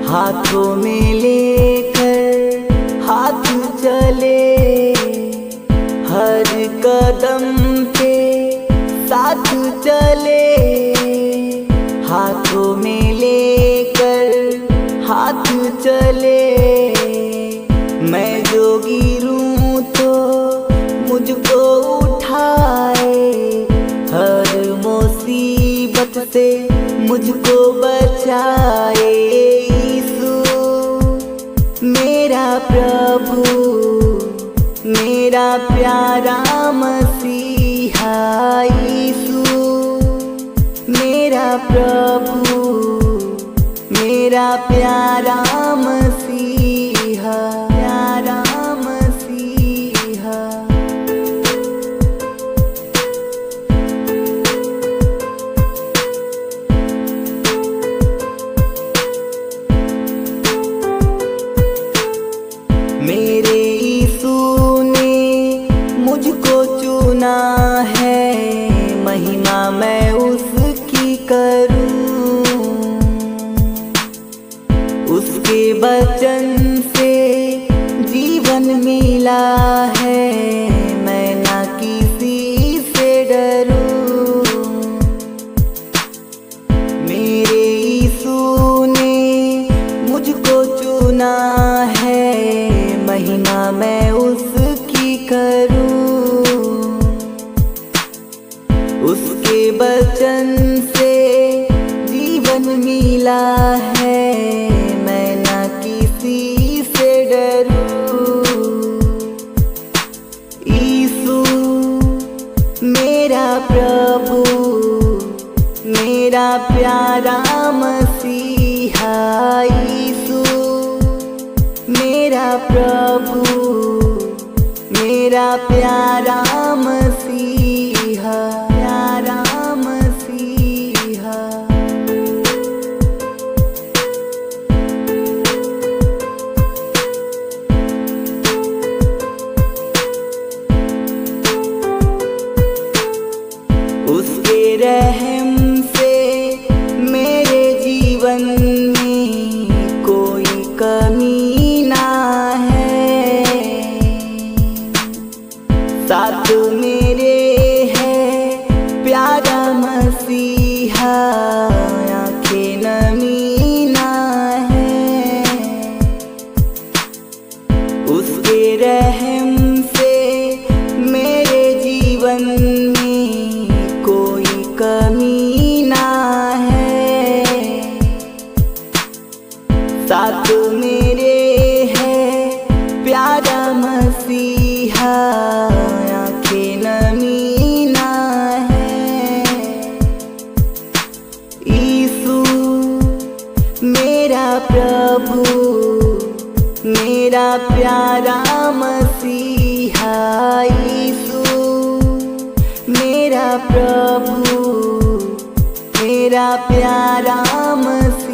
हाथों में लेकर हाथ चले, हर कदम पे साथ चले। हाथों में लेकर हाथ चले, मैं जो गिरूं तो मुझको उठाए, हर मुसीबत से मुझको बचाए। यीशु मेरा प्रभु, मेरा प्यारा मसीहा। यीशु मेरा प्रभु, मेरा प्यारा मसीहा, प्यारा मसीहा। मेरे यीशु ने मुझको चुना है, महिमा मैं उसकी करूं। उसके वचन से जीवन मिला है, मैं ना किसी से डरूं। मेरे यीशु ने मुझको चुना है, महिमा मैं उसकी करूं। उसके वचन से जीवन मिला है, मैं ना किसी से डरूं। यीशु मेरा प्रभु, मेरा प्यारा मसीहा। यीशु मेरा प्रभु, मेरा प्यारा मसीहा, प्यारा मसीहा। उसके रहम से मेरे जीवन में कोई कमी ना है, साथ मेरे है प्यारा मसीहा, आँखें नमी ना है। उसके रहम से मेरे जीवन में कोई कमी ना है, साथ मेरे है प्यारा मसीहा, आँखें नमी ना है। यीशु मेरा प्रभु, मेरा प्यारा मसीहा। यीशु मेरा प्रभु, मेरा प्यारा मसीहा।